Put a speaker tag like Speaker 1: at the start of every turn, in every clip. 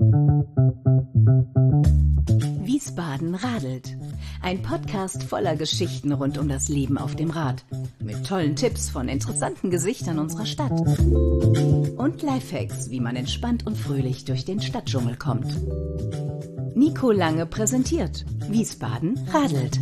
Speaker 1: Wiesbaden radelt. Ein Podcast voller Geschichten rund um das Leben auf dem Rad. Mit tollen Tipps von interessanten Gesichtern unserer Stadt. Und Lifehacks, wie man entspannt und fröhlich durch den Stadtdschungel kommt. Nico Lange präsentiert. Wiesbaden radelt.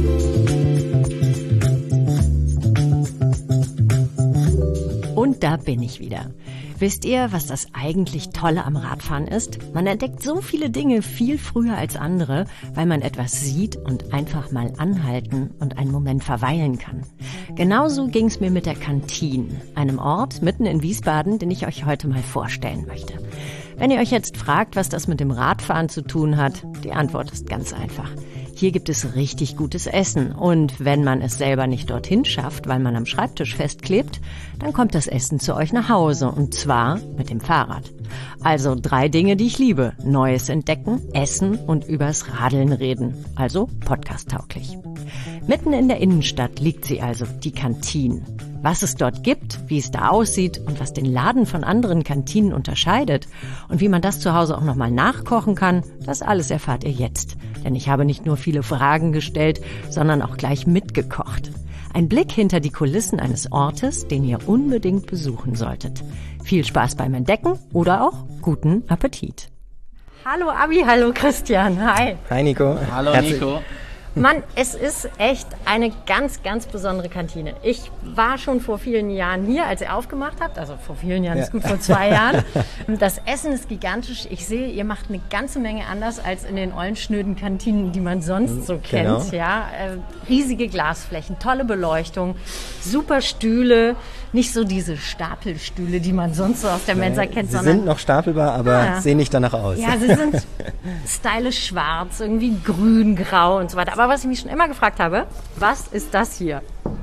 Speaker 2: Und da bin ich wieder. Wisst ihr, was das eigentlich Tolle am Radfahren ist? Man entdeckt so viele Dinge viel früher als andere, weil man etwas sieht und einfach mal anhalten und einen Moment verweilen kann. Genauso ging es mir mit der Kantine, einem Ort mitten in Wiesbaden, den ich euch heute mal vorstellen möchte. Wenn ihr euch jetzt fragt, was das mit dem Radfahren zu tun hat, die Antwort ist ganz einfach. Hier gibt es richtig gutes Essen und wenn man es selber nicht dorthin schafft, weil man am Schreibtisch festklebt, dann kommt das Essen zu euch nach Hause und zwar mit dem Fahrrad. Also 3 Dinge, die ich liebe. Neues entdecken, essen und übers Radeln reden. Also podcast-tauglich. Mitten in der Innenstadt liegt sie also, die Kantine. Was es dort gibt, wie es da aussieht und was den Laden von anderen Kantinen unterscheidet und wie man das zu Hause auch nochmal nachkochen kann, das alles erfahrt ihr jetzt. Denn ich habe nicht nur viele Fragen gestellt, sondern auch gleich mitgekocht. Ein Blick hinter die Kulissen eines Ortes, den ihr unbedingt besuchen solltet. Viel Spaß beim Entdecken oder auch guten Appetit. Hallo Abi, hallo Christian, hi.
Speaker 3: Hi Nico.
Speaker 4: Hallo Nico.
Speaker 2: Mann, es ist echt eine ganz, ganz besondere Kantine. Ich war schon vor vielen Jahren hier, als ihr aufgemacht habt. Also vor vielen Jahren, ist gut, vor 2 Jahren. Das Essen ist gigantisch. Ich sehe, ihr macht eine ganze Menge anders als in den ollen, schnöden Kantinen, die man sonst so kennt.
Speaker 3: Genau.
Speaker 2: Ja, riesige Glasflächen, tolle Beleuchtung, super Stühle. Nicht so diese Stapelstühle, die man sonst so aus der Mensa kennt,
Speaker 3: Sie
Speaker 2: sondern
Speaker 3: sind noch stapelbar, aber sehen nicht danach aus.
Speaker 2: ja, sie sind stylisch schwarz, irgendwie grün, grau und so weiter. Aber was ich mich schon immer gefragt habe, was ist das hier?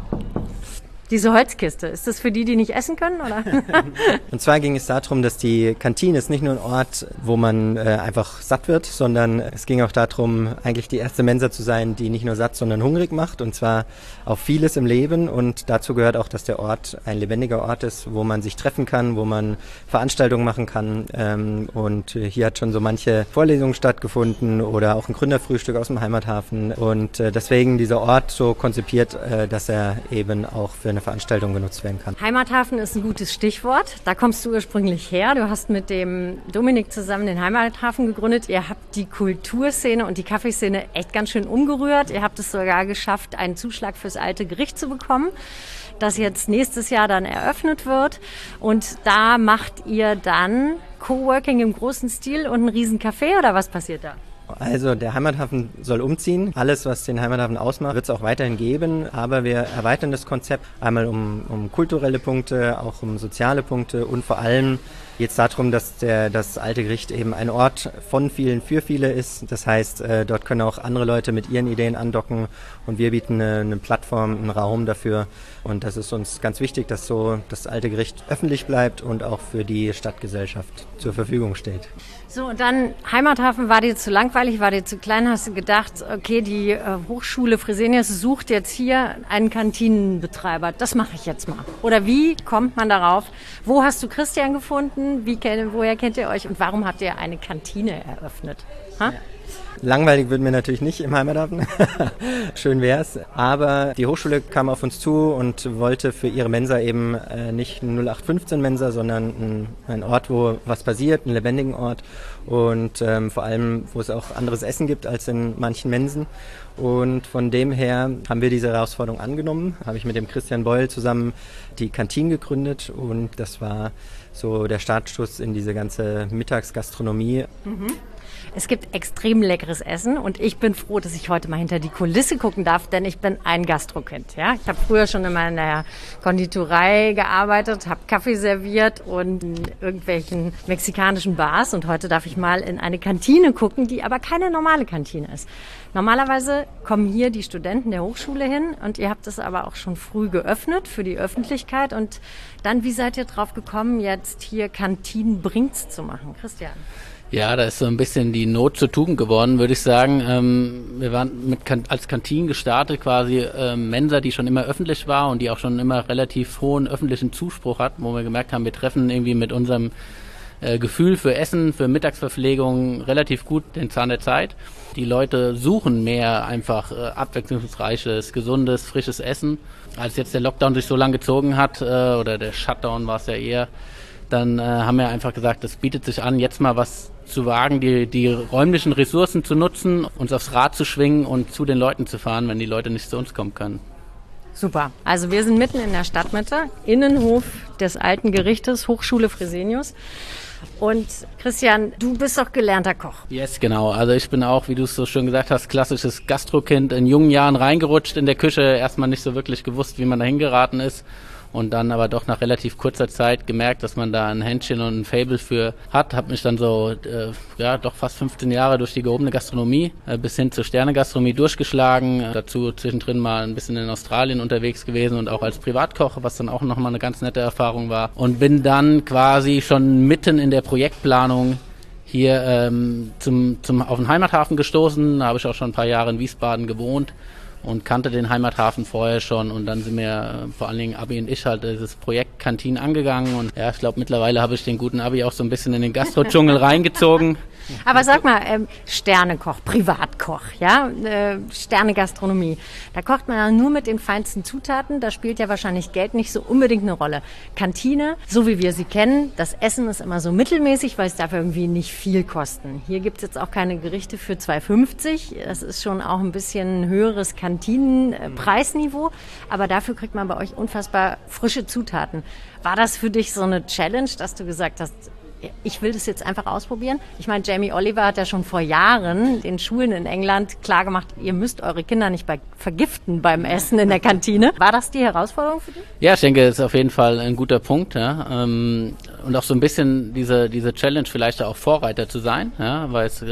Speaker 2: Diese Holzkiste, ist das für die, die nicht essen können, oder?
Speaker 3: Und zwar ging es darum, dass die Kantine ist nicht nur ein Ort, wo man einfach satt wird, sondern es ging auch darum, eigentlich die erste Mensa zu sein, die nicht nur satt, sondern hungrig macht und zwar auf vieles im Leben und dazu gehört auch, dass der Ort ein lebendiger Ort ist, wo man sich treffen kann, wo man Veranstaltungen machen kann und hier hat schon so manche Vorlesungen stattgefunden oder auch ein Gründerfrühstück aus dem Heimathafen und deswegen dieser Ort so konzipiert, dass er eben auch für eine Veranstaltung genutzt werden kann.
Speaker 2: Heimathafen ist ein gutes Stichwort. Da kommst du ursprünglich her. Du hast mit dem Dominik zusammen den Heimathafen gegründet. Ihr habt die Kulturszene und die Kaffeeszene echt ganz schön umgerührt. Ihr habt es sogar geschafft, einen Zuschlag fürs alte Gericht zu bekommen, das jetzt nächstes Jahr dann eröffnet wird. Und da macht ihr dann Coworking im großen Stil und einen riesen Café oder was passiert da?
Speaker 3: Also der Heimathafen soll umziehen. Alles, was den Heimathafen ausmacht, wird es auch weiterhin geben. Aber wir erweitern das Konzept einmal um kulturelle Punkte, auch um soziale Punkte und vor allem geht es darum, dass das alte Gericht eben ein Ort von vielen für viele ist. Das heißt, dort können auch andere Leute mit ihren Ideen andocken und wir bieten eine Plattform, einen Raum dafür. Und das ist uns ganz wichtig, dass so das alte Gericht öffentlich bleibt und auch für die Stadtgesellschaft zur Verfügung steht.
Speaker 2: So, und dann Heimathafen, war dir zu langweilig, war dir zu klein, hast du gedacht, okay, die Hochschule Fresenius sucht jetzt hier einen Kantinenbetreiber, das mache ich jetzt mal. Oder wie kommt man darauf? Wo hast du Christian gefunden? Woher kennt ihr euch und warum habt ihr eine Kantine eröffnet? Ha?
Speaker 3: Langweilig würden wir natürlich nicht im Heimathafen. Schön wär's. Aber die Hochschule kam auf uns zu und wollte für ihre Mensa eben nicht eine 0815 Mensa, sondern ein Ort, wo was passiert, einen lebendigen Ort und vor allem, wo es auch anderes Essen gibt als in manchen Mensen. Und von dem her haben wir diese Herausforderung angenommen, habe ich mit dem Christian Beul zusammen die Kantine gegründet und das war so der Startschuss in diese ganze Mittagsgastronomie.
Speaker 2: Mhm. Es gibt extrem leckeres Essen und ich bin froh, dass ich heute mal hinter die Kulisse gucken darf, denn ich bin ein Gastrokind. Ja? Ich habe früher schon immer in der Konditorei gearbeitet, habe Kaffee serviert und in irgendwelchen mexikanischen Bars und heute darf ich mal in eine Kantine gucken, die aber keine normale Kantine ist. Normalerweise kommen hier die Studenten der Hochschule hin und ihr habt es aber auch schon früh geöffnet für die Öffentlichkeit und dann, wie seid ihr drauf gekommen, jetzt hier Kantinen Bringts zu machen? Christian?
Speaker 4: Ja, da ist so ein bisschen die Not zur Tugend geworden, würde ich sagen. Wir waren als Kantine gestartet, quasi Mensa, die schon immer öffentlich war und die auch schon immer relativ hohen öffentlichen Zuspruch hat, wo wir gemerkt haben, wir treffen irgendwie mit unserem Gefühl für Essen, für Mittagsverpflegung relativ gut den Zahn der Zeit. Die Leute suchen mehr einfach abwechslungsreiches, gesundes, frisches Essen. Als jetzt der Lockdown sich so lang gezogen hat, oder der Shutdown war es ja eher, dann haben wir einfach gesagt, das bietet sich an, jetzt mal was zu wagen, die räumlichen Ressourcen zu nutzen, uns aufs Rad zu schwingen und zu den Leuten zu fahren, wenn die Leute nicht zu uns kommen können.
Speaker 2: Super. Also wir sind mitten in der Stadtmitte, Innenhof des alten Gerichtes, Hochschule Fresenius. Und Christian, du bist doch gelernter Koch.
Speaker 4: Yes, genau. Also ich bin auch, wie du es so schön gesagt hast, klassisches Gastrokind, in jungen Jahren reingerutscht in der Küche, erstmal nicht so wirklich gewusst, wie man dahin geraten ist. Und dann aber doch nach relativ kurzer Zeit gemerkt, dass man da ein Händchen und ein Faible für hat. Habe mich dann so, doch fast 15 Jahre durch die gehobene Gastronomie bis hin zur Sternegastronomie durchgeschlagen. Dazu zwischendrin mal ein bisschen in Australien unterwegs gewesen und auch als Privatkoch, was dann auch nochmal eine ganz nette Erfahrung war. Und bin dann quasi schon mitten in der Projektplanung hier auf den Heimathafen gestoßen. Da habe ich auch schon ein paar Jahre in Wiesbaden gewohnt und kannte den Heimathafen vorher schon, und dann sind wir vor allen Dingen Abi und ich halt dieses Projekt Kantinen angegangen, und ja, ich glaube mittlerweile habe ich den guten Abi auch so ein bisschen in den Gastro-Dschungel reingezogen.
Speaker 2: Aber sag mal, Sternekoch, Privatkoch, ja, Sternegastronomie, da kocht man ja nur mit den feinsten Zutaten, da spielt ja wahrscheinlich Geld nicht so unbedingt eine Rolle. Kantine, so wie wir sie kennen, das Essen ist immer so mittelmäßig, weil es darf irgendwie nicht viel kosten. Hier gibt es jetzt auch keine Gerichte für 2,50, das ist schon auch ein bisschen höheres Kantinenpreisniveau, aber dafür kriegt man bei euch unfassbar frische Zutaten. War das für dich so eine Challenge, dass du gesagt hast, ich will das jetzt einfach ausprobieren? Ich meine, Jamie Oliver hat ja schon vor Jahren den Schulen in England klargemacht, ihr müsst eure Kinder nicht vergiften beim Essen in der Kantine. War das die Herausforderung für dich?
Speaker 4: Ja, ich denke, das ist auf jeden Fall ein guter Punkt. Ja. Und auch so ein bisschen diese Challenge vielleicht auch Vorreiter zu sein. Ja, weil es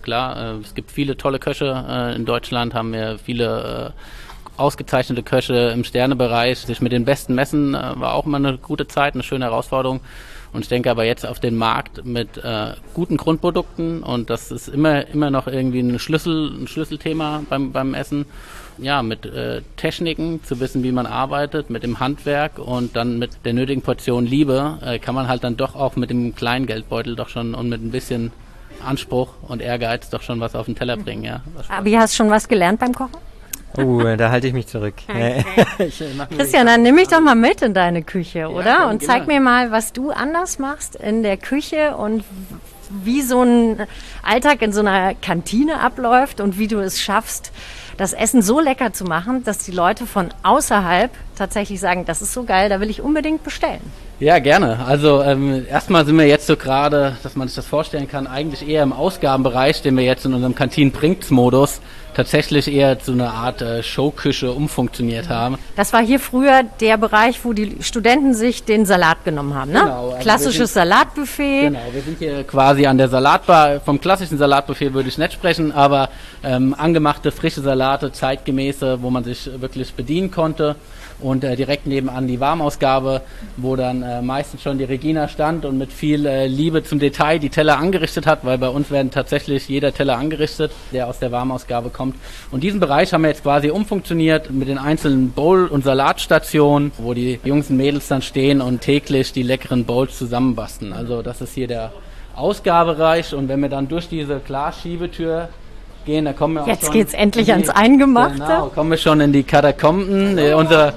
Speaker 4: es gibt viele tolle Köche in Deutschland, haben wir viele ausgezeichnete Köche im Sternebereich. Sich mit den Besten messen war auch immer eine gute Zeit, eine schöne Herausforderung. Und ich denke aber jetzt auf den Markt mit guten Grundprodukten, und das ist immer noch irgendwie ein Schlüsselthema beim Essen. Ja, mit Techniken, zu wissen, wie man arbeitet, mit dem Handwerk und dann mit der nötigen Portion Liebe kann man halt dann doch auch mit dem kleinen Geldbeutel doch schon und mit ein bisschen Anspruch und Ehrgeiz doch schon was auf den Teller bringen. Ja.
Speaker 2: Aber du hast schon was gelernt beim Kochen?
Speaker 3: Da halte ich mich zurück.
Speaker 2: Okay. Christian, dann nimm mich doch mal mit in deine Küche, oder? Ja, und zeig mir mal, was du anders machst in der Küche und wie so ein Alltag in so einer Kantine abläuft und wie du es schaffst, das Essen so lecker zu machen, dass die Leute von außerhalb tatsächlich sagen, das ist so geil, da will ich unbedingt bestellen.
Speaker 4: Ja, gerne. Also erstmal sind wir jetzt so gerade, dass man sich das vorstellen kann, eigentlich eher im Ausgabenbereich, den wir jetzt in unserem Kantinen-Bringt's-Modus tatsächlich eher zu einer Art Showküche umfunktioniert haben.
Speaker 2: Das war hier früher der Bereich, wo die Studenten sich den Salat genommen haben, ne? Genau. Also klassisches Salatbuffet.
Speaker 4: Genau, wir sind hier quasi an der Salatbar. Vom klassischen Salatbuffet würde ich nicht sprechen, aber angemachte, frische Salate, zeitgemäße, wo man sich wirklich bedienen konnte. Und direkt nebenan die Warmausgabe, wo dann meistens schon die Regina stand und mit viel Liebe zum Detail die Teller angerichtet hat, weil bei uns werden tatsächlich jeder Teller angerichtet, der aus der Warmausgabe kommt. Und diesen Bereich haben wir jetzt quasi umfunktioniert mit den einzelnen Bowl- und Salatstationen, wo die Jungs und Mädels dann stehen und täglich die leckeren Bowls zusammenbasteln. Also das ist hier der Ausgabebereich, und wenn wir dann durch diese Glasschiebetür gehen, da kommen wir auch
Speaker 2: jetzt
Speaker 4: schon
Speaker 2: geht's endlich ans Eingemachte.
Speaker 4: Genau, kommen wir schon in die Katakomben, unser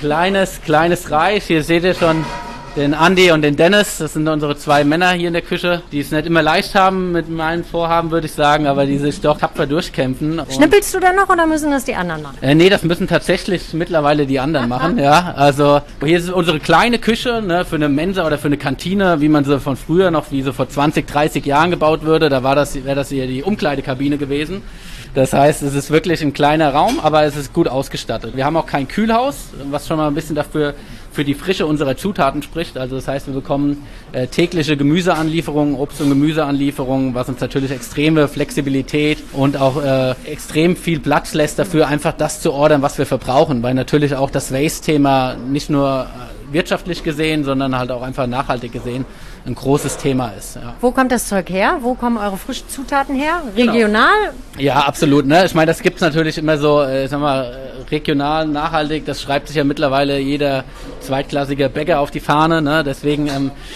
Speaker 4: kleines Reich. Hier seht ihr schon den Andi und den Dennis, das sind unsere zwei Männer hier in der Küche, die es nicht immer leicht haben mit meinen Vorhaben, würde ich sagen, aber die sich doch tapfer durchkämpfen.
Speaker 2: Schnippelst du da noch oder müssen das die anderen machen?
Speaker 4: Nee, das müssen tatsächlich mittlerweile die anderen machen, ja. Also hier ist unsere kleine Küche, ne, für eine Mensa oder für eine Kantine, wie man sie von früher noch, wie sie vor 20, 30 Jahren gebaut würde, da wäre das hier die Umkleidekabine gewesen. Das heißt, es ist wirklich ein kleiner Raum, aber es ist gut ausgestattet. Wir haben auch kein Kühlhaus, was schon mal ein bisschen dafür für die Frische unserer Zutaten spricht. Also das heißt, wir bekommen tägliche Gemüseanlieferungen, Obst- und Gemüseanlieferungen, was uns natürlich extreme Flexibilität und auch extrem viel Platz lässt dafür, einfach das zu ordern, was wir verbrauchen. Weil natürlich auch das Waste-Thema nicht nur wirtschaftlich gesehen, sondern halt auch einfach nachhaltig gesehen ein großes Thema ist. Ja.
Speaker 2: Wo kommt das Zeug her? Wo kommen eure frischen Zutaten her? Regional?
Speaker 4: Genau. Ja, absolut. Ne? Ich meine, das gibt's natürlich immer so, regional, nachhaltig. Das schreibt sich ja mittlerweile jeder zweitklassige Bäcker auf die Fahne. Ne? Deswegen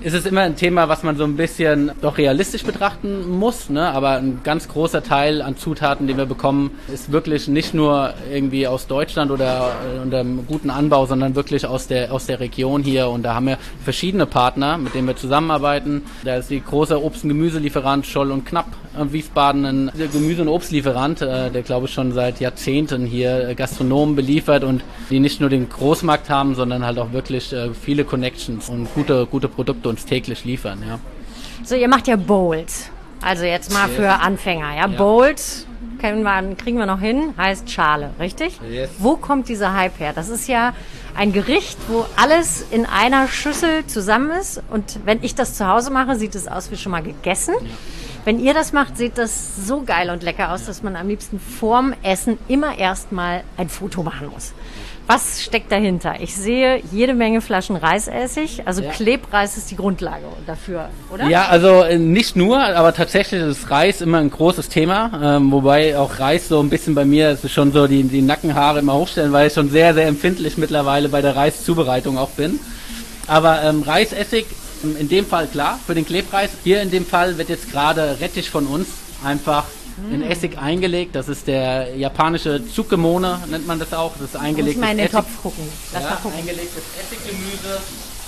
Speaker 4: ist es immer ein Thema, was man so ein bisschen doch realistisch betrachten muss, ne? Aber ein ganz großer Teil an Zutaten, die wir bekommen, ist wirklich nicht nur irgendwie aus Deutschland oder unter einem guten Anbau, sondern wirklich aus der Region hier. Und da haben wir verschiedene Partner, mit denen wir zusammenarbeiten. Da ist die große Obst- und Gemüselieferant Scholl und Knapp Wiesbaden, ein Gemüse- und Obstlieferant, der glaube ich schon seit Jahrzehnten hier Gastronomen beliefert und die nicht nur den Großmarkt haben, sondern halt auch wirklich viele Connections und gute Produkte uns täglich liefern. Ja.
Speaker 2: So, ihr macht ja Bowls. Also jetzt mal für Anfänger. Ja? Bowls kriegen wir noch hin, heißt Schale, richtig?
Speaker 4: Yes.
Speaker 2: Wo kommt dieser Hype her? Das ist ja ein Gericht, wo alles in einer Schüssel zusammen ist. Und wenn ich das zu Hause mache, sieht es aus wie schon mal gegessen. Ja. Wenn ihr das macht, sieht das so geil und lecker aus, dass man am liebsten vorm Essen immer erstmal ein Foto machen muss. Was steckt dahinter? Ich sehe jede Menge Flaschen Reisessig. Also Klebreis ist die Grundlage dafür, oder?
Speaker 4: Ja, also nicht nur, aber tatsächlich ist Reis immer ein großes Thema. Wobei auch Reis so ein bisschen bei mir, es ist schon so die Nackenhaare immer hochstellen, weil ich schon sehr, sehr empfindlich mittlerweile bei der Reiszubereitung auch bin. Aber Reisessig, in dem Fall klar, für den Klebreis. Hier in dem Fall wird jetzt gerade Rettich von uns einfach in Essig eingelegt. Das ist der japanische Tsukemone, nennt man das auch. Das ist eingelegtes
Speaker 2: Muss mal in den
Speaker 4: Essig.
Speaker 2: Topf gucken. Lass mal gucken.
Speaker 4: Eingelegtes Essiggemüse.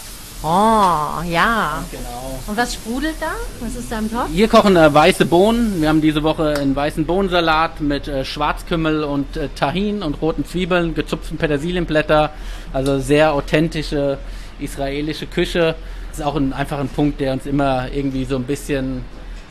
Speaker 2: Oh, ja.
Speaker 4: Genau.
Speaker 2: Und was sprudelt da? Was ist da im Topf?
Speaker 4: Hier kochen weiße Bohnen. Wir haben diese Woche einen weißen Bohnensalat mit Schwarzkümmel und Tahin und roten Zwiebeln, gezupften Petersilienblätter. Also sehr authentische israelische Küche. Das ist auch einfach ein Punkt, der uns immer irgendwie so ein bisschen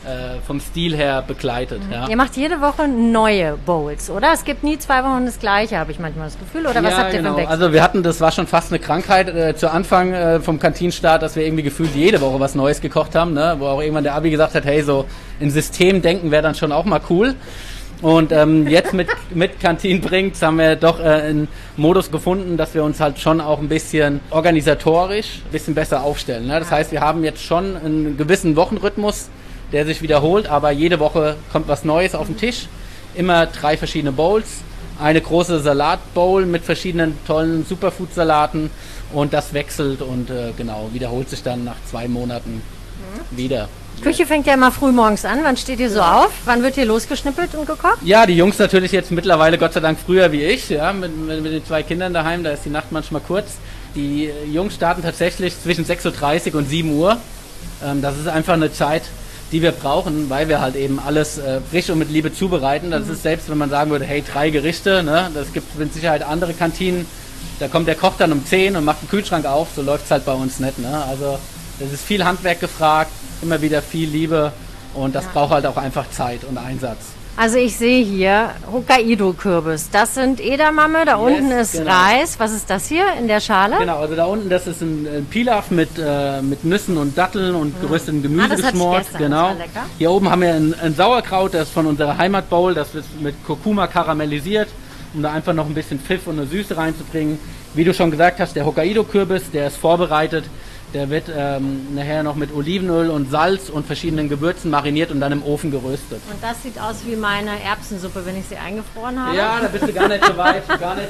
Speaker 4: vom Stil her begleitet. Ja.
Speaker 2: Ihr macht jede Woche neue Bowls, oder? Es gibt nie 2 Wochen das Gleiche, habe ich manchmal das Gefühl. Oder was habt ihr für einen Wechsel?
Speaker 4: Also wir hatten, das war schon fast eine Krankheit zu Anfang vom Kantinenstart, dass wir irgendwie gefühlt jede Woche was Neues gekocht haben, ne? Wo auch irgendwann der Abi gesagt hat, hey, so ein Systemdenken wäre dann schon auch mal cool. Und jetzt mit Kantine bringt's haben wir doch einen Modus gefunden, dass wir uns halt schon auch ein bisschen organisatorisch ein bisschen besser aufstellen. Ne? Das heißt, wir haben jetzt schon einen gewissen Wochenrhythmus, der sich wiederholt, aber jede Woche kommt was Neues auf den Tisch. Immer 3 verschiedene Bowls, eine große Salatbowl mit verschiedenen tollen Superfood-Salaten und das wechselt und wiederholt sich dann nach 2 Monaten wieder.
Speaker 2: Küche fängt ja immer früh morgens an. Wann steht ihr so auf? Wann wird hier losgeschnippelt und gekocht?
Speaker 4: Ja, die Jungs natürlich jetzt mittlerweile Gott sei Dank früher wie ich, ja, mit den 2 Kindern daheim, da ist die Nacht manchmal kurz. Die Jungs starten tatsächlich zwischen 6.30 Uhr und 7 Uhr. Das ist einfach eine Zeit, die wir brauchen, weil wir halt eben alles frisch und mit Liebe zubereiten. Das ist selbst, wenn man sagen würde, hey, 3 Gerichte, ne, das gibt mit Sicherheit andere Kantinen, da kommt der Koch dann um 10 und macht den Kühlschrank auf, so läuft es halt bei uns nicht. Ne? Also das ist viel Handwerk gefragt, immer wieder viel Liebe und das braucht halt auch einfach Zeit und Einsatz.
Speaker 2: Also ich sehe hier Hokkaido-Kürbis. Das sind Edamame, da unten ist Reis. Was ist das hier in der Schale?
Speaker 4: Genau, also da unten, das ist ein Pilaf mit Nüssen und Datteln und gerösteten Gemüse geschmort. Genau. Hier oben haben wir ein Sauerkraut, das ist von unserer Heimatbowl, das wird mit Kurkuma karamellisiert, um da einfach noch ein bisschen Pfiff und eine Süße reinzubringen. Wie du schon gesagt hast, der Hokkaido-Kürbis, der ist vorbereitet. Der wird nachher noch mit Olivenöl und Salz und verschiedenen Gewürzen mariniert und dann im Ofen geröstet.
Speaker 2: Und das sieht aus wie meine Erbsensuppe, wenn ich sie eingefroren habe?
Speaker 4: Ja, da bist du gar nicht so weit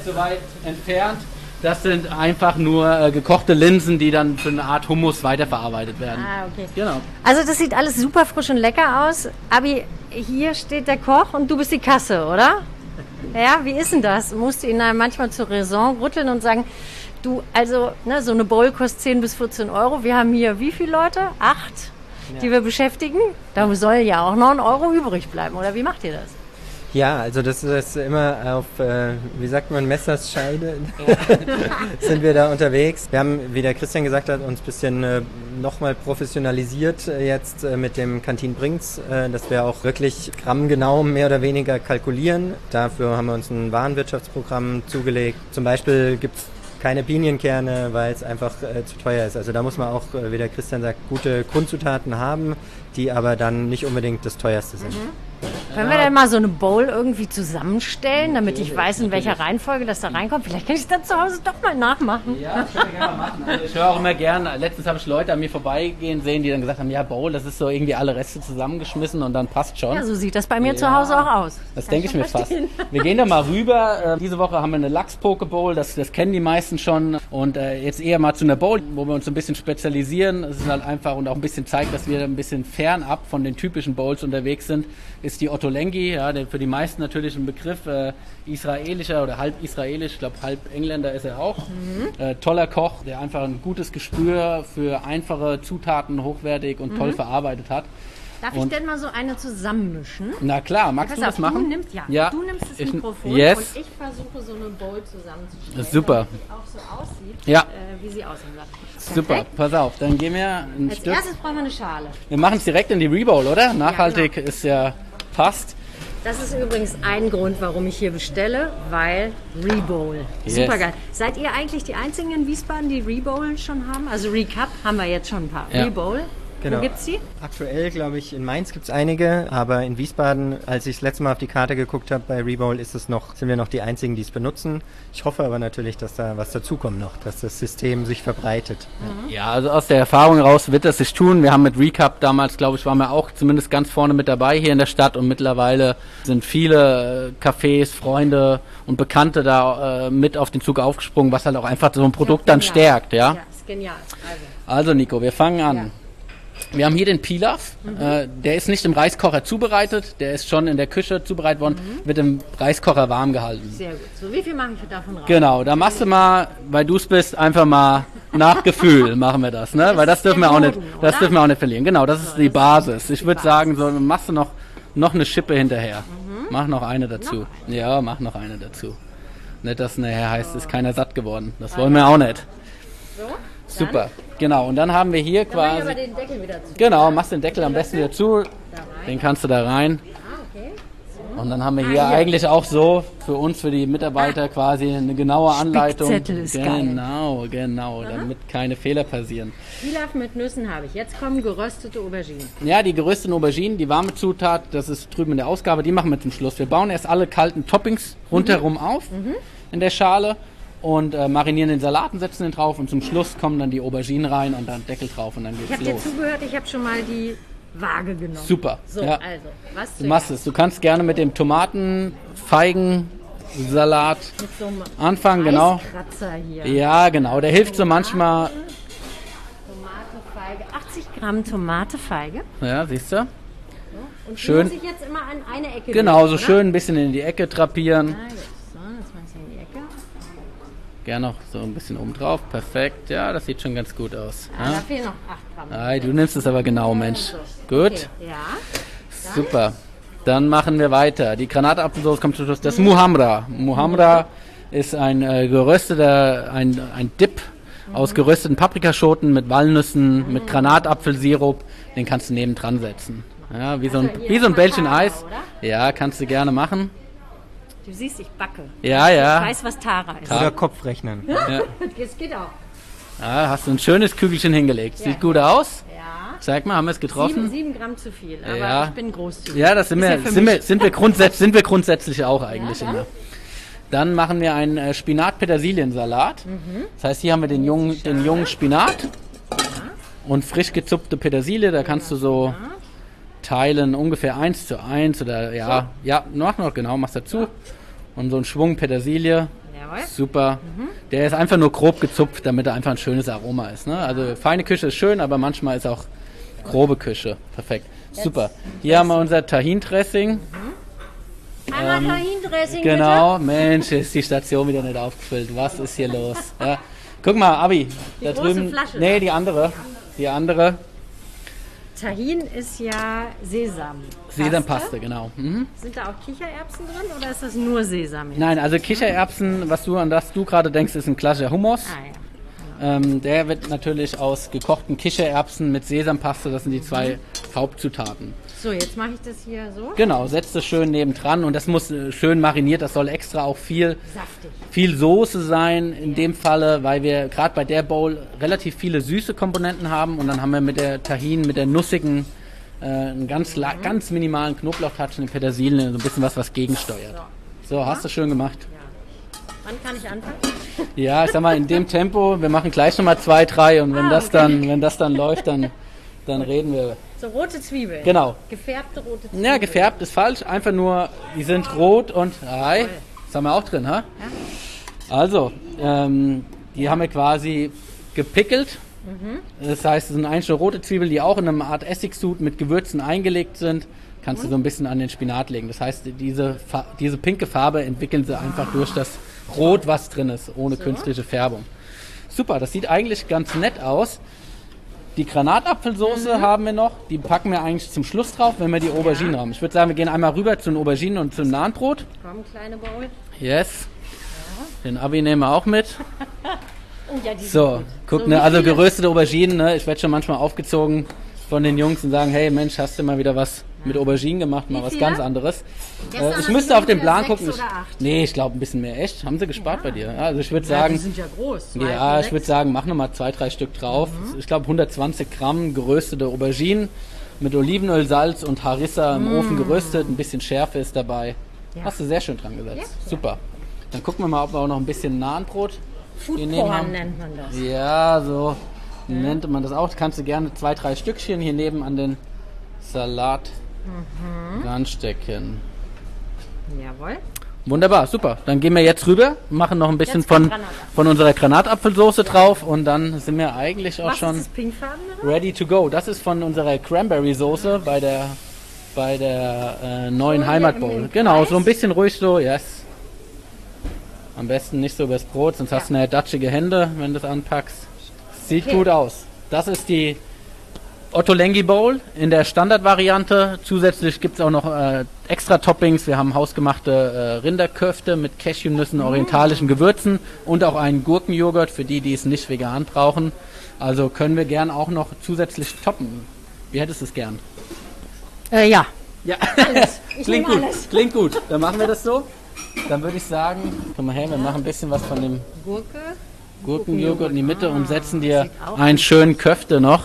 Speaker 4: entfernt. Das sind einfach nur gekochte Linsen, die dann für eine Art Hummus weiterverarbeitet werden.
Speaker 2: Ah, okay.
Speaker 4: Genau.
Speaker 2: Also das sieht alles super frisch und lecker aus. Abi, hier steht der Koch und du bist die Kasse, oder? Ja, wie ist denn das? Musst du ihn dann manchmal zur Raison rütteln und sagen, du, also ne, so eine Bowl kostet 10 bis 14 Euro. Wir haben hier wie viele Leute? 8, die wir beschäftigen. Da soll ja auch noch 1 Euro übrig bleiben. Oder wie macht ihr das?
Speaker 3: Ja, also das ist immer auf, wie sagt man, Messerscheide sind wir da unterwegs. Wir haben, wie der Christian gesagt hat, uns ein bisschen nochmal professionalisiert jetzt mit dem Kantine Bringt's, dass wir auch wirklich grammgenau mehr oder weniger kalkulieren. Dafür haben wir uns ein Warenwirtschaftsprogramm zugelegt. Zum Beispiel gibt's keine Pinienkerne, weil es einfach zu teuer ist. Also da muss man auch, wie der Christian sagt, gute Grundzutaten haben, die aber dann nicht unbedingt das teuerste sind.
Speaker 2: Können wir denn mal so eine Bowl irgendwie zusammenstellen, damit ich weiß, in welcher Reihenfolge das da reinkommt? Vielleicht kann ich das zu Hause doch mal nachmachen.
Speaker 4: Ja, das können wir gerne mal machen. Also ich höre auch immer gern, letztens habe ich Leute an mir vorbeigehen sehen, die dann gesagt haben, ja Bowl, das ist so irgendwie alle Reste zusammengeschmissen und dann passt schon.
Speaker 2: Ja, so sieht das bei mir zu Hause auch aus.
Speaker 4: Das denke ich mir fast. Wir gehen da mal rüber. Diese Woche haben wir eine Lachs-Poke-Bowl, das kennen die meisten schon. Und jetzt eher mal zu einer Bowl, wo wir uns ein bisschen spezialisieren. Es ist halt einfach und auch ein bisschen zeigt, dass wir ein bisschen fernab von den typischen Bowls unterwegs sind, ist die Ottolenghi, ja, der für die meisten natürlich ein Begriff, israelischer oder halb israelisch, ich glaube halb Engländer ist er auch. Toller Koch, der einfach ein gutes Gespür für einfache Zutaten hochwertig und toll verarbeitet hat.
Speaker 2: Darf ich denn mal so eine zusammenmischen?
Speaker 4: Na klar, magst du das machen?
Speaker 2: Du nimmst das Mikrofon und ich versuche so eine Bowl zusammenzustellen,
Speaker 4: super.
Speaker 2: damit die auch so aussieht,
Speaker 4: Ja.
Speaker 2: Wie sie aussehen soll.
Speaker 4: Super,
Speaker 2: Perfekt.
Speaker 4: pass auf, dann gehen wir ein
Speaker 2: Als
Speaker 4: Stück.
Speaker 2: erstes brauchen wir eine Schale.
Speaker 4: Wir machen es direkt in die Rebowl, oder? Nachhaltig
Speaker 2: genau.
Speaker 4: ist ja passt.
Speaker 2: Das ist übrigens ein Grund, warum ich hier bestelle, weil Rebowl.
Speaker 4: Yes.
Speaker 2: Super geil. Seid ihr eigentlich die einzigen in Wiesbaden, die Rebowl schon haben? Also Recap haben wir jetzt schon ein paar.
Speaker 4: Ja.
Speaker 2: Rebowl.
Speaker 3: Genau.
Speaker 2: Wo gibt's die?
Speaker 3: Aktuell, glaube ich, in Mainz gibt es einige, aber in Wiesbaden, als ich das letzte Mal auf die Karte geguckt habe bei Rebowl, sind wir noch die einzigen, die es benutzen. Ich hoffe aber natürlich, dass da was dazukommt noch, dass das System sich verbreitet.
Speaker 4: Ja, also aus der Erfahrung heraus wird das sich tun. Wir haben mit Recap damals, glaube ich, waren wir auch zumindest ganz vorne mit dabei hier in der Stadt und mittlerweile sind viele Cafés, Freunde und Bekannte da mit auf den Zug aufgesprungen, was halt auch einfach so ein Produkt dann stärkt. Ja,
Speaker 2: ist genial.
Speaker 4: Also Nico, wir fangen an. Ja. Wir haben hier den Pilaf, der ist nicht im Reiskocher zubereitet, der ist schon in der Küche zubereitet worden, wird im Reiskocher warm gehalten.
Speaker 2: Sehr gut. So, wie viel mache ich davon raus?
Speaker 4: Genau, da machst du mal, weil du es bist, einfach mal nach Gefühl machen wir das, ne? Weil das dürfen wir auch nicht, dürfen wir auch nicht verlieren. Genau, das ist die Basis. Ich würde sagen, so machst du noch eine Schippe hinterher. Mach noch eine dazu. Ja, mach noch eine dazu. Nicht, dass nachher heißt, ist keiner satt geworden. Das wollen wir auch nicht.
Speaker 2: So,
Speaker 4: super, genau. Und dann haben wir hier
Speaker 2: dann
Speaker 4: quasi.
Speaker 2: aber den Deckel wieder zu.
Speaker 4: Genau, machst den Deckel am besten wieder zu. Den kannst du da rein.
Speaker 2: Okay. So.
Speaker 4: Und dann haben wir hier eigentlich auch so für uns, für die Mitarbeiter quasi eine genaue Anleitung.
Speaker 2: Spickzettel ist geil.
Speaker 4: Genau, damit keine Fehler passieren.
Speaker 2: Pilaf mit Nüssen habe ich. Jetzt kommen geröstete Auberginen.
Speaker 4: Ja, die gerösteten Auberginen, die warme Zutat, das ist drüben in der Ausgabe, die machen wir zum Schluss. Wir bauen erst alle kalten Toppings rundherum auf in der Schale. Und marinieren den Salat und setzen den drauf und zum Schluss kommen dann die Auberginen rein und dann Deckel drauf und dann geht's los.
Speaker 2: Ich habe dir zugehört, ich habe schon mal die Waage genommen.
Speaker 4: Super.
Speaker 2: So,
Speaker 4: ja.
Speaker 2: also, was
Speaker 4: Du machst es. Du kannst gerne mit dem Tomaten-Feigen-Salat
Speaker 2: mit so einem
Speaker 4: anfangen, genau.
Speaker 2: Eiskratzer hier.
Speaker 4: Ja, genau. Der hilft so manchmal.
Speaker 2: Tomatenfeige. 80 Gramm Tomatefeige.
Speaker 4: Ja, siehst du?
Speaker 2: Und die
Speaker 4: Schön.
Speaker 2: muss ich jetzt immer an eine Ecke
Speaker 4: Genau,
Speaker 2: legen,
Speaker 4: so
Speaker 2: oder?
Speaker 4: schön ein bisschen in die Ecke trapieren.
Speaker 2: Ah, gut. So, jetzt mach ich in die Ecke.
Speaker 4: Gerne noch so ein bisschen oben drauf. Perfekt. Ja, das sieht schon ganz gut aus.
Speaker 2: Ah, da
Speaker 4: Ja?
Speaker 2: fehlen noch 8 Gramm.
Speaker 4: Ah, du nimmst es aber genau, Mensch.
Speaker 2: So.
Speaker 4: Gut.
Speaker 2: Okay. Ja.
Speaker 4: Super. Dann machen wir weiter. Die Granatapfelsauce kommt zum Schluss. Das Muhamra. Muhamra ist ein gerösteter, ein Dip aus gerösteten Paprikaschoten mit Walnüssen, mit Granatapfelsirup. Den kannst du nebendran setzen. Ja, wie so ein Bällchen
Speaker 2: Tara,
Speaker 4: Eis.
Speaker 2: oder?
Speaker 4: Ja, kannst du gerne machen.
Speaker 2: Du siehst, ich backe.
Speaker 4: Ja, ja.
Speaker 2: Ich weiß, was Tara ist.
Speaker 3: Oder Kopfrechnen.
Speaker 4: Ja.
Speaker 2: Das geht auch.
Speaker 4: Ja, hast du ein schönes Kügelchen hingelegt. Sieht gut aus.
Speaker 2: Ja.
Speaker 4: Zeig mal, haben wir es getroffen?
Speaker 2: 7 Gramm zu viel, aber
Speaker 4: Ja.
Speaker 2: ich bin großzügig.
Speaker 4: Ja, das sind
Speaker 2: Ist
Speaker 4: wir,
Speaker 2: ja für
Speaker 4: sind
Speaker 2: mich.
Speaker 4: wir, sind wir grundsätzlich auch eigentlich immer. Dann machen wir einen Spinat-Petersilien-Salat. Das heißt, hier haben wir den jungen Spinat und frisch gezupfte Petersilie. Da kannst du so teilen, ungefähr 1:1 oder mach noch genau, machst dazu. Und so einen Schwung Petersilie.
Speaker 2: Jawohl.
Speaker 4: Super. Der ist einfach nur grob gezupft, damit er einfach ein schönes Aroma ist. Ne? Also feine Küche ist schön, aber manchmal ist auch grobe Küche. Perfekt. Super. Hier haben wir unser Tahin-Dressing.
Speaker 2: Einmal Tahin-Dressing,
Speaker 4: Genau, Mensch, ist die Station wieder nicht aufgefüllt. Was ist hier los? Ja. Guck mal, Abi, da
Speaker 2: große
Speaker 4: drüben.
Speaker 2: Flasche.
Speaker 4: Nee, die andere. Die andere.
Speaker 2: bitte. Tahin ist ja Sesam.
Speaker 4: Sesampaste, genau. Mhm.
Speaker 2: Sind da auch Kichererbsen drin oder ist das nur Sesam?
Speaker 4: Nein, also Kichererbsen, an das du gerade denkst, ist ein klassischer Hummus.
Speaker 2: Ah, ja.
Speaker 4: Der wird natürlich aus gekochten Kichererbsen mit Sesampaste, das sind die zwei Hauptzutaten.
Speaker 2: So, jetzt mache ich das hier so.
Speaker 4: Genau, setzt es schön nebendran und das muss schön mariniert, das soll extra auch viel Soße sein in dem Falle, weil wir gerade bei der Bowl relativ viele süße Komponenten haben und dann haben wir mit der Tahin, mit der nussigen einen ganz minimalen Knoblauchtouch in den Petersilien, so ein bisschen was gegensteuert. So, hast du schön gemacht.
Speaker 2: Ja. Wann kann ich anfangen?
Speaker 4: Ja, ich sag mal, in dem Tempo, wir machen gleich nochmal 2, 3 und wenn das dann läuft, dann reden wir.
Speaker 2: So rote Zwiebeln.
Speaker 4: Genau.
Speaker 2: Gefärbte rote Zwiebeln.
Speaker 4: Ja, gefärbt ist falsch, einfach nur, die sind rot und, das haben wir auch drin, ha? Ja. Also, die haben wir quasi gepickelt. Das heißt, es sind eigentlich nur rote Zwiebeln, die auch in einer Art Essigsud mit Gewürzen eingelegt sind. Kannst du so ein bisschen an den Spinat legen. Das heißt, diese pinke Farbe entwickeln sie einfach durch das Rot, was drin ist, ohne künstliche Färbung. Super, das sieht eigentlich ganz nett aus. Die Granatapfelsoße haben wir noch. Die packen wir eigentlich zum Schluss drauf, wenn wir die Auberginen haben. Ich würde sagen, wir gehen einmal rüber zu den Auberginen und zum Nahenbrot.
Speaker 2: Komm, kleine Bowl.
Speaker 4: Yes. Den Abi nehmen wir auch mit.
Speaker 2: Ja,
Speaker 4: so, guck,
Speaker 2: so
Speaker 4: ne, also geröstete Auberginen, ne? Ich werde schon manchmal aufgezogen von den Jungs und sagen, hey Mensch, hast du mal wieder was mit Auberginen gemacht, mal was ganz anderes. Ich müsste auf den Plan gucken. Ich glaube ein bisschen mehr. Echt? Haben sie gespart bei dir? Also ich würde sagen,
Speaker 2: die sind ja groß.
Speaker 4: Ja, ich würde sagen, mach nochmal 2, 3 Stück drauf. Ich glaube 120 Gramm geröstete Auberginen mit Olivenöl, Salz und Harissa im Ofen geröstet. Ein bisschen Schärfe ist dabei.
Speaker 2: Ja.
Speaker 4: Hast du sehr schön dran gesetzt. Ja. Super. Dann gucken wir mal, ob wir auch noch ein bisschen Nahenbrot
Speaker 2: Foodporn nennt man das.
Speaker 4: Ja, so nennt man das auch. Kannst du gerne 2, 3 Stückchen hier neben an den Salat ranstecken.
Speaker 2: Jawohl.
Speaker 4: Wunderbar, super. Dann gehen wir jetzt rüber, machen noch ein bisschen von unserer Granatapfelsoße drauf und dann sind wir eigentlich auch schon ready to go. Das ist von unserer Cranberry-Soße bei der neuen Heimatbowl. Genau, so ein bisschen ruhig so, yes. Am besten nicht so übers Brot, sonst hast du eine datschige Hände, wenn du es anpackst. Sieht gut aus. Das ist die Ottolenghi Bowl in der Standardvariante. Zusätzlich gibt es auch noch extra Toppings. Wir haben hausgemachte Rinderköfte mit Cashewnüssen, orientalischen Gewürzen und auch einen Gurkenjoghurt für die es nicht vegan brauchen. Also können wir gern auch noch zusätzlich toppen. Wie hättest du es gern?
Speaker 2: Ja.
Speaker 4: Alles. Klingt gut. Alles. Klingt gut. Dann machen wir das so. Dann würde ich sagen, komm mal her, wir machen ein bisschen was von dem Gurkenjoghurt in die Mitte und setzen dir einen schönen Köfte noch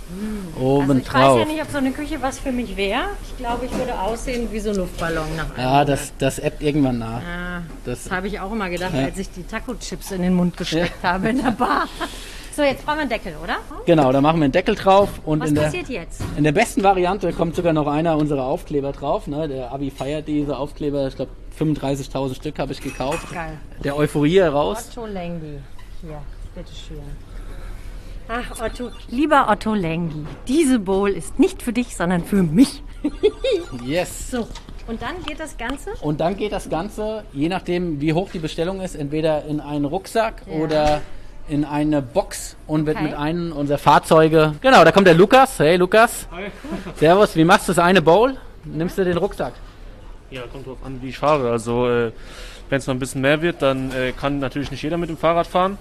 Speaker 4: oben
Speaker 2: ich
Speaker 4: drauf.
Speaker 2: weiß ja nicht, ob so eine Küche was für mich wäre. Ich glaube, ich würde aussehen wie so ein Luftballon nach
Speaker 4: einem Monat. Das ebbt irgendwann nach.
Speaker 2: Ja, das habe ich auch immer gedacht, als ich die Taco-Chips in den Mund gesteckt habe in der Bar. So, jetzt brauchen wir einen Deckel, oder?
Speaker 4: Genau, da machen wir einen Deckel drauf. Und
Speaker 2: was passiert jetzt? In
Speaker 4: der besten Variante kommt sogar noch einer unserer Aufkleber drauf. Ne? Der Abi feiert diese Aufkleber. Ich glaube, 35.000 Stück habe ich gekauft.
Speaker 2: Geil.
Speaker 4: Der Euphorie heraus.
Speaker 2: Ottolenghi. Hier, bitteschön. Ach, Otto, lieber Ottolenghi, diese Bowl ist nicht für dich, sondern für mich.
Speaker 4: Yes.
Speaker 2: So, und dann geht das Ganze?
Speaker 4: Und dann geht das Ganze, je nachdem wie hoch die Bestellung ist, entweder in einen Rucksack oder in eine Box und wird mit einem unserer Fahrzeuge... Genau, da kommt der Lukas. Hey Lukas.
Speaker 5: Hi.
Speaker 4: Servus, wie machst du das eine Bowl? Nimmst du den Rucksack?
Speaker 5: Ja, kommt drauf an, wie ich fahre. Also wenn es mal ein bisschen mehr wird, dann kann natürlich nicht jeder mit dem Fahrrad fahren.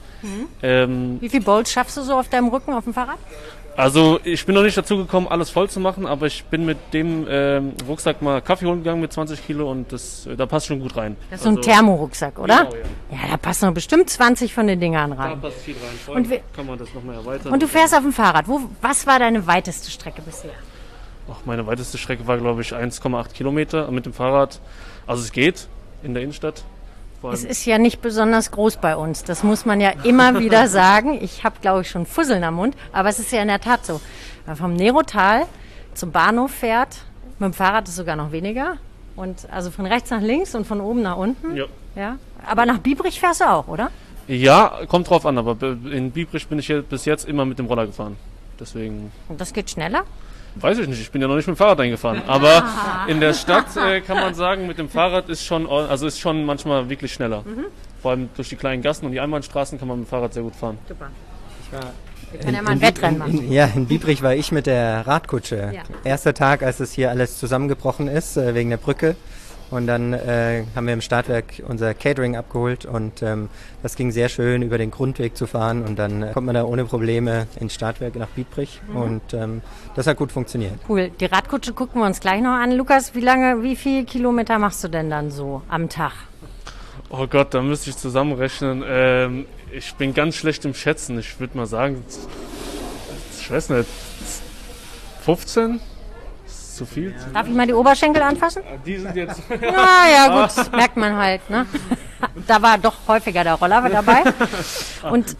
Speaker 2: Wie viele Bowls schaffst du so auf deinem Rücken auf dem Fahrrad?
Speaker 5: Also ich bin noch nicht dazu gekommen, alles voll zu machen, aber ich bin mit dem Rucksack mal Kaffee holen gegangen mit 20 Kilo und da passt schon gut rein.
Speaker 2: Das ist so ein Thermorucksack, oder?
Speaker 5: Genau, ja.
Speaker 2: Ja, da passen bestimmt 20 von den Dingern rein.
Speaker 5: Da passt viel rein. Vor allem kann man das nochmal erweitern.
Speaker 2: Und du fährst auf dem Fahrrad. Was war deine weiteste Strecke bisher?
Speaker 5: Meine weiteste Strecke war, glaube ich, 1,8 Kilometer mit dem Fahrrad. Also es geht in der Innenstadt.
Speaker 2: Es ist ja nicht besonders groß bei uns. Das muss man ja immer wieder sagen. Ich habe, glaube ich, schon Fusseln am Mund. Aber es ist ja in der Tat so. Wenn man vom Nerotal zum Bahnhof fährt, mit dem Fahrrad ist sogar noch weniger. Und also von rechts nach links und von oben nach unten. Ja. Aber nach Biebrich fährst du auch, oder?
Speaker 5: Ja, kommt drauf an. Aber in Biebrich bin ich bis jetzt immer mit dem Roller gefahren. Deswegen.
Speaker 2: Und das geht schneller?
Speaker 5: Weiß ich nicht, ich bin ja noch nicht mit dem Fahrrad eingefahren. Aber in der Stadt kann man sagen, mit dem Fahrrad ist schon manchmal wirklich schneller. Vor allem durch die kleinen Gassen und die Einbahnstraßen kann man mit dem Fahrrad sehr gut fahren.
Speaker 2: Super. Wir können ja mal ein Wettrennen machen.
Speaker 3: In Biebrich war ich mit der Radkutsche. Ja. Erster Tag, als es hier alles zusammengebrochen ist, wegen der Brücke. Und dann haben wir im Startwerk unser Catering abgeholt und das ging sehr schön, über den Grundweg zu fahren und dann kommt man da ohne Probleme ins Startwerk nach Biebrich und das hat gut funktioniert.
Speaker 2: Cool. Die Radkutsche gucken wir uns gleich noch an. Lukas, wie viele Kilometer machst du denn dann so am Tag?
Speaker 5: Oh Gott, da müsste ich zusammenrechnen. Ich bin ganz schlecht im Schätzen. Ich würde mal sagen, ich weiß nicht, 15? ist zu viel.
Speaker 2: Darf ich mal die Oberschenkel anfassen?
Speaker 5: Die sind jetzt...
Speaker 2: Ja, gut, merkt man halt, ne? Da war doch häufiger der Roller dabei. Und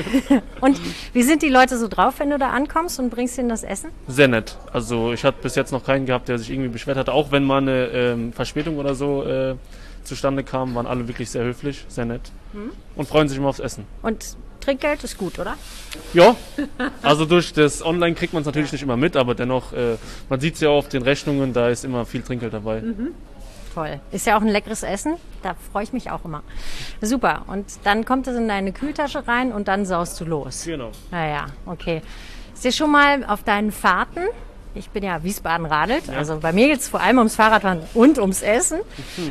Speaker 2: wie sind die Leute so drauf, wenn du da ankommst und bringst ihnen das Essen?
Speaker 5: Sehr nett. Also ich hatte bis jetzt noch keinen gehabt, der sich irgendwie beschwert hatte. Auch wenn mal eine Verspätung oder so zustande kam, waren alle wirklich sehr höflich, sehr nett und freuen sich immer aufs Essen.
Speaker 2: Und Trinkgeld ist gut, oder?
Speaker 5: Ja, also durch das Online kriegt man es natürlich nicht immer mit, aber dennoch, man sieht es ja auf den Rechnungen, da ist immer viel Trinkgeld dabei.
Speaker 2: Toll. Ist ja auch ein leckeres Essen. Da freue ich mich auch immer. Super. Und dann kommt es in deine Kühltasche rein und dann saust du los.
Speaker 5: Genau.
Speaker 2: Naja, okay. Ist dir schon mal auf deinen Fahrten, ich bin ja Wiesbaden radelt, also bei mir geht es vor allem ums Fahrradfahren und ums Essen.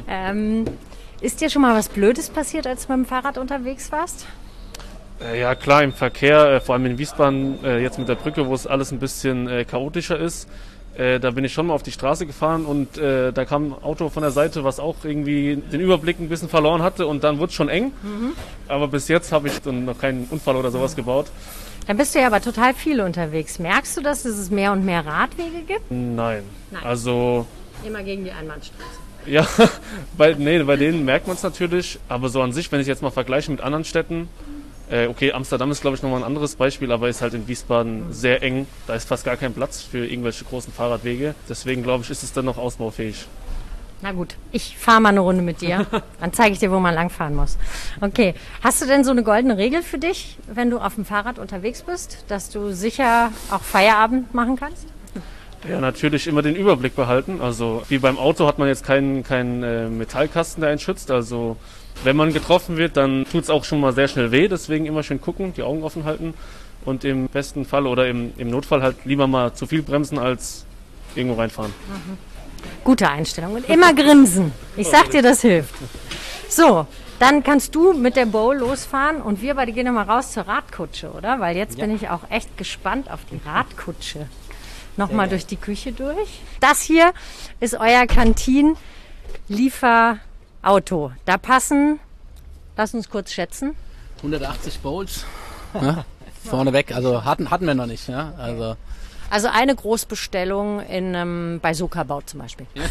Speaker 2: Ist dir schon mal was Blödes passiert, als du mit dem Fahrrad unterwegs warst?
Speaker 5: Ja klar, im Verkehr, vor allem in Wiesbaden, jetzt mit der Brücke, wo es alles ein bisschen chaotischer ist, da bin ich schon mal auf die Straße gefahren und da kam ein Auto von der Seite, was auch irgendwie den Überblick ein bisschen verloren hatte und dann wurde es schon eng. Aber bis jetzt habe ich dann noch keinen Unfall oder sowas gebaut.
Speaker 2: Dann bist du ja aber total viel unterwegs. Merkst du, dass es mehr und mehr Radwege gibt?
Speaker 5: Nein. Also...
Speaker 2: Immer gegen die Einbahnstraße.
Speaker 5: Ja, bei denen merkt man es natürlich, aber so an sich, wenn ich jetzt mal vergleiche mit anderen Städten, okay, Amsterdam ist glaube ich nochmal ein anderes Beispiel, aber ist halt in Wiesbaden sehr eng, da ist fast gar kein Platz für irgendwelche großen Fahrradwege, deswegen glaube ich, ist es dann noch ausbaufähig.
Speaker 2: Na gut, ich fahre mal eine Runde mit dir, dann zeige ich dir, wo man langfahren muss. Okay, hast du denn so eine goldene Regel für dich, wenn du auf dem Fahrrad unterwegs bist, dass du sicher auch Feierabend machen kannst?
Speaker 5: Ja, natürlich immer den Überblick behalten. Also wie beim Auto hat man jetzt keinen Metallkasten, der einen schützt. Also wenn man getroffen wird, dann tut es auch schon mal sehr schnell weh. Deswegen immer schön gucken, die Augen offen halten und im besten Fall oder im Notfall halt lieber mal zu viel bremsen als irgendwo reinfahren.
Speaker 2: Gute Einstellung und immer grinsen. Ich sag dir, das hilft. So, dann kannst du mit der Bowl losfahren und wir beide gehen nochmal raus zur Radkutsche, oder? Weil jetzt bin ich auch echt gespannt auf die Radkutsche. Nochmal durch die Küche durch. Das hier ist euer Canteen-Lieferauto. Da passen, lass uns kurz schätzen.
Speaker 4: 180 Bowls. Ja, vorneweg, also hatten wir noch nicht. Ja,
Speaker 2: also eine Großbestellung bei Soka-Bau zum Beispiel. Ja.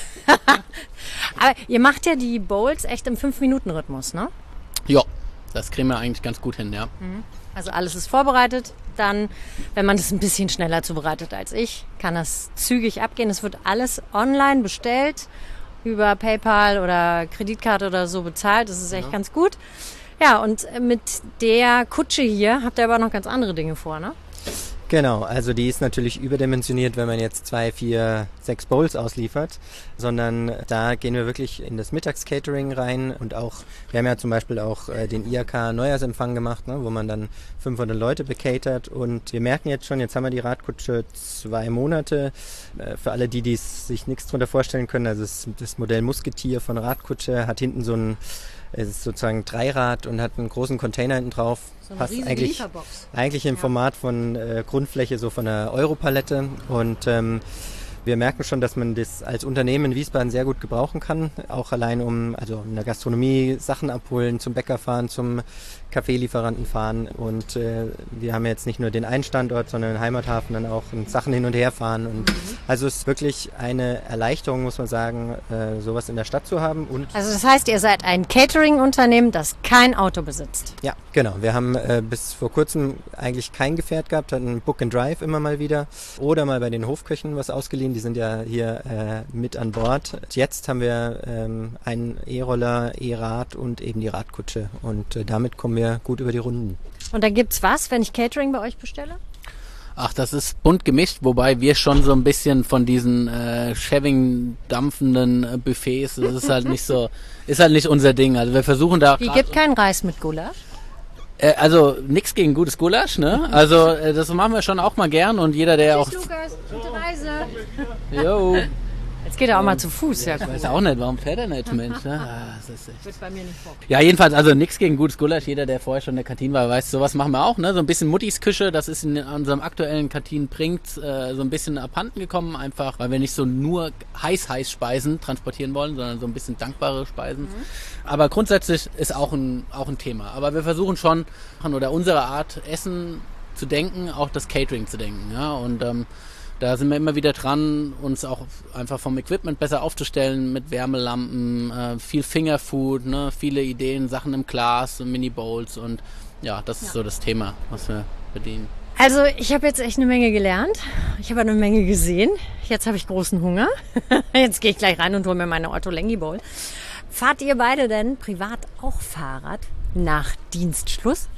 Speaker 2: Aber ihr macht ja die Bowls echt im 5-Minuten-Rhythmus, ne?
Speaker 4: Ja, das kriegen wir eigentlich ganz gut hin, ja.
Speaker 2: Also alles ist vorbereitet. Dann, wenn man das ein bisschen schneller zubereitet als ich, kann das zügig abgehen. Es wird alles online bestellt, über PayPal oder Kreditkarte oder so bezahlt. Das ist echt ganz gut. Ja, und mit der Kutsche hier habt ihr aber noch ganz andere Dinge vor, ne?
Speaker 3: Genau, also die ist natürlich überdimensioniert, wenn man jetzt 2, 4, 6 Bowls ausliefert, sondern da gehen wir wirklich in das Mittagscatering rein und auch, wir haben ja zum Beispiel auch den IHK Neujahrsempfang gemacht, ne, wo man dann 500 Leute becatert und wir merken jetzt schon, jetzt haben wir die Radkutsche 2 Monate, für alle, die sich nichts drunter vorstellen können, also das Modell Musketier von Radkutsche hat hinten so ein, es ist sozusagen Dreirad und hat einen großen Container hinten drauf.
Speaker 2: So eine
Speaker 3: passt
Speaker 2: riesige Lieferbox.
Speaker 3: Eigentlich im Format von Grundfläche so von einer Europalette und wir merken schon, dass man das als Unternehmen in Wiesbaden sehr gut gebrauchen kann, auch allein also in der Gastronomie Sachen abholen, zum Bäcker fahren, zum Kaffeelieferanten fahren und wir haben jetzt nicht nur den einen Standort, sondern den Heimathafen dann auch und Sachen hin und her fahren und also es ist wirklich eine Erleichterung, muss man sagen, sowas in der Stadt zu haben. Und
Speaker 2: also das heißt, ihr seid ein Catering-Unternehmen, das kein Auto besitzt?
Speaker 3: Ja, genau. Wir haben bis vor kurzem eigentlich kein Gefährt gehabt, hatten Book and Drive immer mal wieder oder mal bei den Hofköchen was ausgeliehen, die sind ja hier mit an Bord. Jetzt haben wir einen E-Roller, E-Rad und eben die Radkutsche und damit kommen wir gut über die Runden.
Speaker 2: Und dann gibt's was, wenn ich Catering bei euch bestelle?
Speaker 4: Ach, das ist bunt gemischt, wobei wir schon so ein bisschen von diesen schäbigen, dampfenden Buffets, das ist halt nicht so, ist halt nicht unser Ding. Also wir versuchen da...
Speaker 2: Ihr gebt keinen Reis mit Gulasch?
Speaker 4: Also nichts gegen gutes Gulasch, ne? Also das machen wir schon auch mal gern und jeder, der auch...
Speaker 2: Lukas, gute Reise!
Speaker 4: Jo.
Speaker 2: Jetzt geht er auch mal zu Fuß, ja.
Speaker 4: Ich weiß auch nicht, warum fährt er nicht, Mensch? Ne? Das ist echt...
Speaker 2: Wird bei mir nicht vor.
Speaker 4: Ja, jedenfalls, also nichts gegen gutes Gulasch. Jeder, der vorher schon in der Kantine war, weiß, sowas machen wir auch, ne? So ein bisschen Muttis Küche, das ist in unserem aktuellen Kantinen so ein bisschen abhanden gekommen, einfach, weil wir nicht so nur heiß Speisen transportieren wollen, sondern so ein bisschen dankbare Speisen. Aber grundsätzlich ist auch ein Thema. Aber wir versuchen schon, oder unsere Art Essen zu denken, auch das Catering zu denken, ja? Und da sind wir immer wieder dran, uns auch einfach vom Equipment besser aufzustellen mit Wärmelampen, viel Fingerfood, ne, viele Ideen, Sachen im Glas, Mini-Bowls und ja, das ist so das Thema, was wir bedienen.
Speaker 2: Also ich habe jetzt echt eine Menge gelernt. Ich habe eine Menge gesehen. Jetzt habe ich großen Hunger. Jetzt gehe ich gleich rein und hole mir meine Otto Lengi Bowl. Fahrt ihr beide denn privat auch Fahrrad nach Dienstschluss?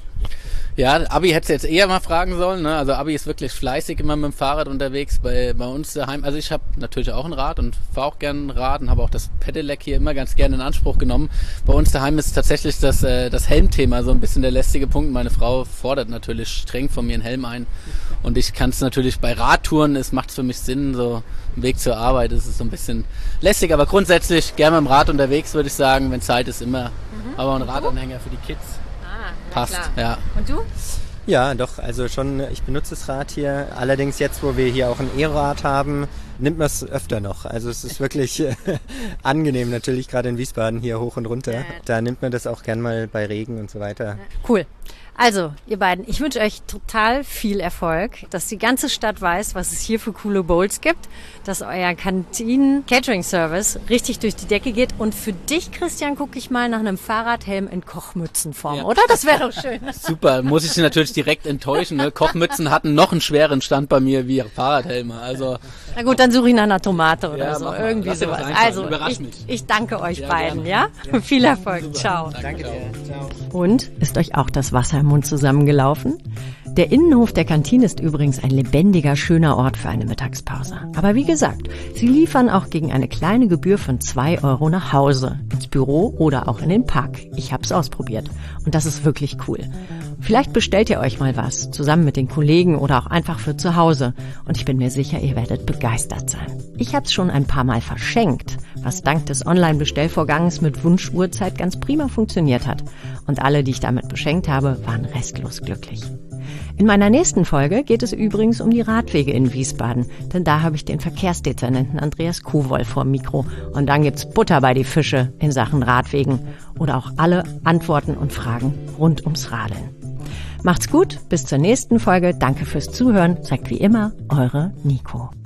Speaker 4: Ja, Abi hätte jetzt eher mal fragen sollen, ne? Also Abi ist wirklich fleißig immer mit dem Fahrrad unterwegs bei uns daheim. Also ich habe natürlich auch ein Rad und fahre auch gerne ein Rad und habe auch das Pedelec hier immer ganz gerne in Anspruch genommen. Bei uns daheim ist tatsächlich das Helmthema so ein bisschen der lästige Punkt. Meine Frau fordert natürlich streng von mir einen Helm ein und ich kann es natürlich bei Radtouren, es macht für mich Sinn, so ein Weg zur Arbeit, ist es so ein bisschen lästig, aber grundsätzlich gerne mit dem Rad unterwegs, würde ich sagen, wenn Zeit ist immer. Aber ein Radanhänger für die Kids. Passt, klar. Ja.
Speaker 2: Und du?
Speaker 3: Ja, doch, also schon, ich benutze das Rad hier. Allerdings jetzt, wo wir hier auch ein E-Rad haben, nimmt man es öfter noch. Also es ist wirklich angenehm, natürlich gerade in Wiesbaden hier hoch und runter. Da nimmt man das auch gern mal bei Regen und so weiter.
Speaker 2: Cool. Also, ihr beiden, ich wünsche euch total viel Erfolg, dass die ganze Stadt weiß, was es hier für coole Bowls gibt, dass euer Kantinen-Catering-Service richtig durch die Decke geht. Und für dich, Christian, gucke ich mal nach einem Fahrradhelm in Kochmützenform, oder? Das wäre doch schön.
Speaker 4: Super, muss ich Sie natürlich direkt enttäuschen. Ne? Kochmützen hatten noch einen schweren Stand bei mir wie Fahrradhelme. Also,
Speaker 2: na gut, dann suche ich nach einer Tomate oder so. Irgendwie
Speaker 4: Lass
Speaker 2: sowas.
Speaker 4: Also,
Speaker 2: ich danke euch beiden, ja? Viel Erfolg. Ciao.
Speaker 3: Danke dir. Ciao.
Speaker 2: Und ist euch auch das Wasser im Mund zusammengelaufen? Der Innenhof der Kantine ist übrigens ein lebendiger, schöner Ort für eine Mittagspause. Aber wie gesagt, sie liefern auch gegen eine kleine Gebühr von 2 € nach Hause, ins Büro oder auch in den Park. Ich habe es ausprobiert und das ist wirklich cool. Vielleicht bestellt ihr euch mal was, zusammen mit den Kollegen oder auch einfach für zu Hause. Und ich bin mir sicher, ihr werdet begeistert sein. Ich habe es schon ein paar Mal verschenkt, was dank des Online-Bestellvorgangs mit Wunschuhrzeit ganz prima funktioniert hat. Und alle, die ich damit beschenkt habe, waren restlos glücklich. In meiner nächsten Folge geht es übrigens um die Radwege in Wiesbaden, denn da habe ich den Verkehrsdezernenten Andreas Kuhwoll vorm Mikro. Und dann gibt's Butter bei die Fische in Sachen Radwegen oder auch alle Antworten und Fragen rund ums Radeln. Macht's gut, bis zur nächsten Folge. Danke fürs Zuhören. Sagt wie immer, eure Nico.